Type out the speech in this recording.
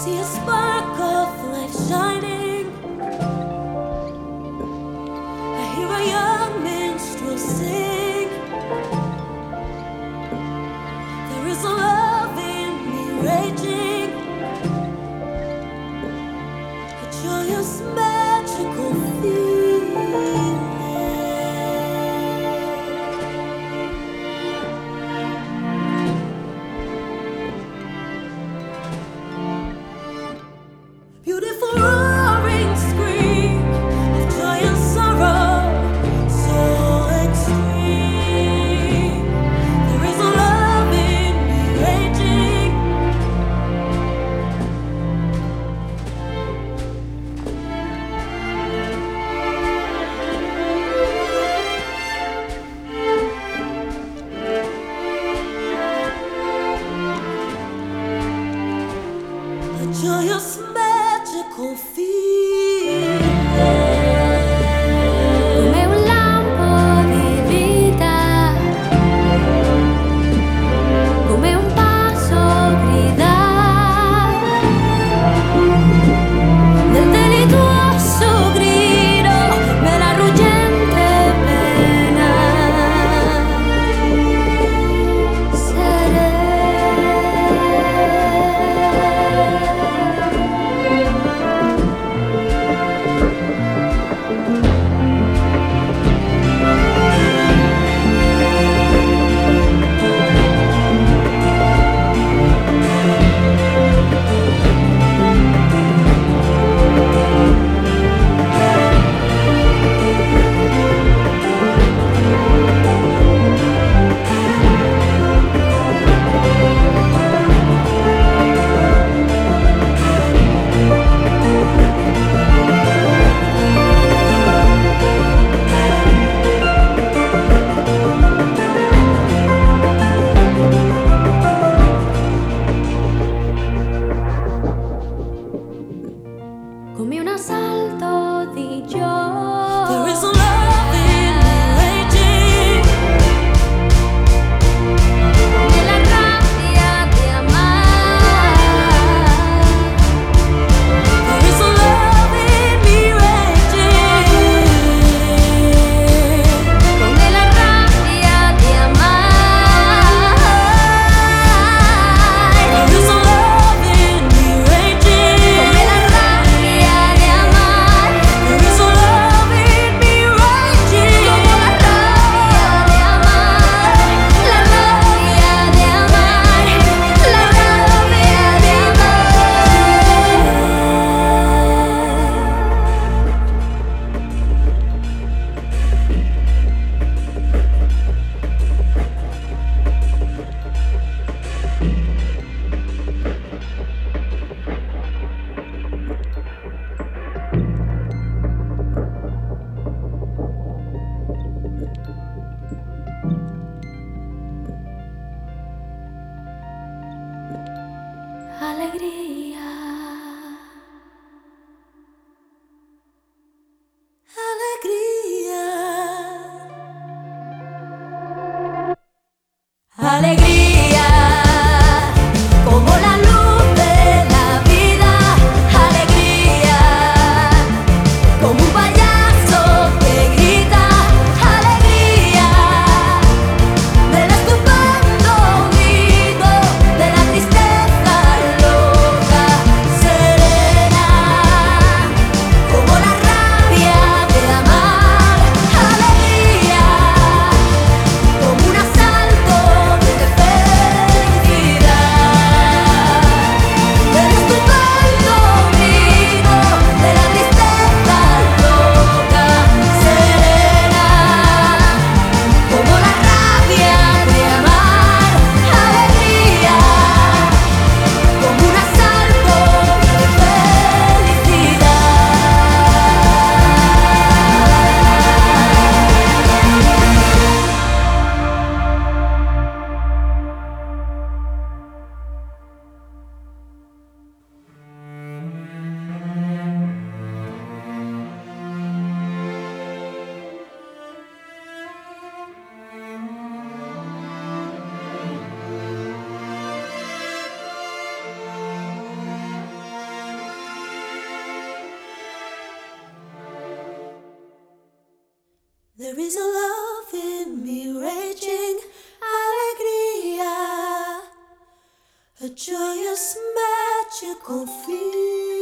see a spark of light shining. I hear a young minstrel sing. There is a love in me raging, a joyous magical feeling. Beautiful roaring scream of joy and sorrow, so extreme. There is a love in me raging, a joyous magical feeling. Come un lampo di vita, come un passo grida nel delittuoso grido della ruggente pena. Come un assalto di gioia. There is a love in me raging, Nella rabbia di amare, there is a love in me raging, come la rabbia di amare, there is a love in me raging, come la rabbia di amare, there is a love There is a love in me raging, alegria, a joyous magical feeling.